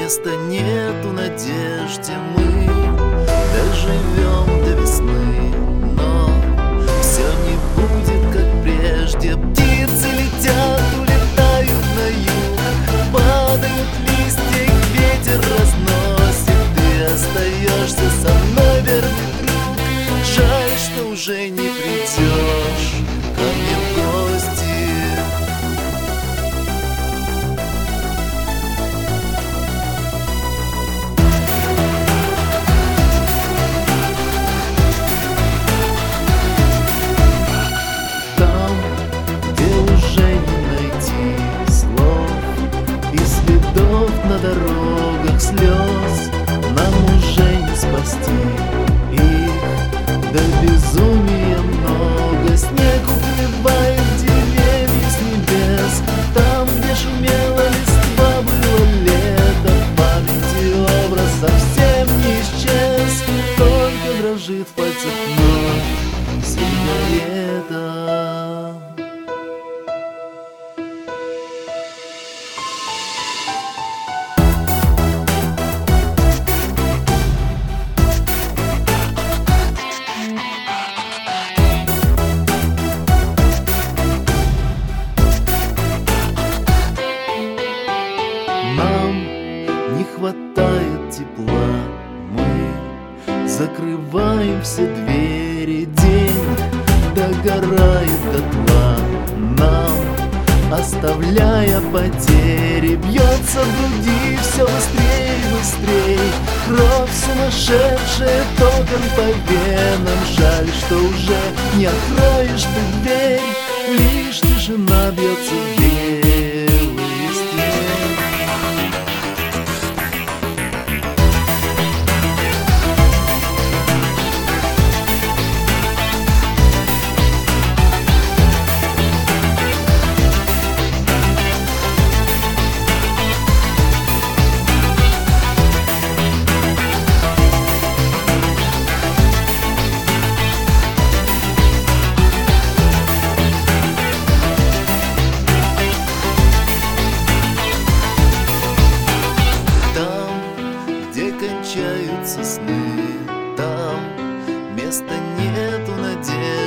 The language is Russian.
места нету надежде. Мы доживем до весны, но все не будет как прежде. Птицы летят, улетают на юг, падают листья, их ветер разносит. Ты остаешься со мной, верный друг. Жаль, что уже не придешь ко мне в гости. На дорогах слез нам уже не спасти их, до безумия много. Снег укрывает деревья с небес, там, где шумела листва, было лето. В памяти образ совсем не исчез, только дрожит в пальцах вновь сигарета. Нам не хватает тепла, мы закрываем все двери. День догорает дотла, нам оставляя потери. Бьется в груди все быстрей, быстрей, кровь сумасшедшая током по венам. Жаль, что уже не откроешь ты дверь, лишь тишина бьется в белые стены. Кончаются сны, там места нету надежды.